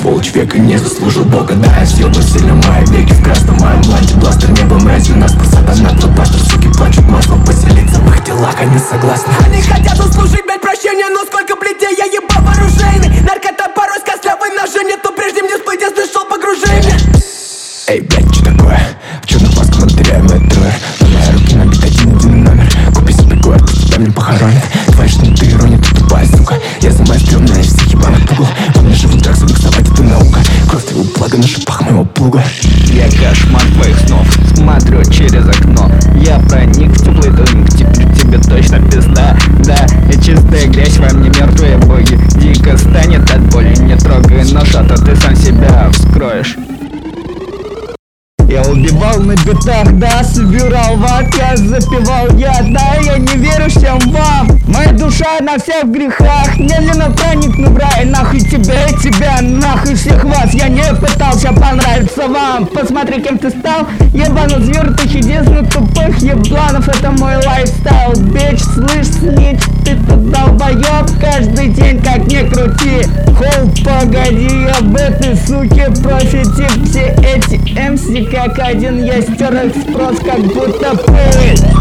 сволочь века не заслужил Бога. Да, я съебан сильно мои веки в красном моем бланке. Бластер небо мразью, нас посада на твой пастор. Суки плачут, масло поселиться в их телах, они согласны. Они хотят услышать, блять, прощения, но сколько плетей я ебал вооружейный. Наркота порой с костлявой ножи, нету прежде мне всплыть, я слышал погружение. Эй, блять, что такое? В черных масках мы теряем трое. На мои руки набит один номер. Купи себе город, тебя мне похоронят. Твои шниты ирония, ты тупая, сука. Я самая стрёмная из всех ебаных пугал. Во мне живут драк, замиксовать это наука. Кровь твоего блага на шипах моего плуга. Я кошмар твоих снов, смотрю через окно. Я проник в теплый домик, теперь тебе точно пизда. Да, и чистая грязь во мне, мертвые боги. Дико станет от боли, не трогай нож, а то ты сам себя вскроешь. Я убивал на битах, да, собирал вак, я запивал я, да, я не верю всем вам. Моя душа на всех грехах, медленно проникну в рай. Нахуй тебя, нахуй всех вас. Я не пытался понравиться вам. Посмотри, кем ты стал, ебану звертых единственных тупых ебланов. Это мой лайфстайл, бич, слышь, снич, ты тут долбоёб. Каждый день как ни крути. Хоу, погоди, об этой суке профи тип. Все эти MC как один, я стер их спрос, как будто пыль.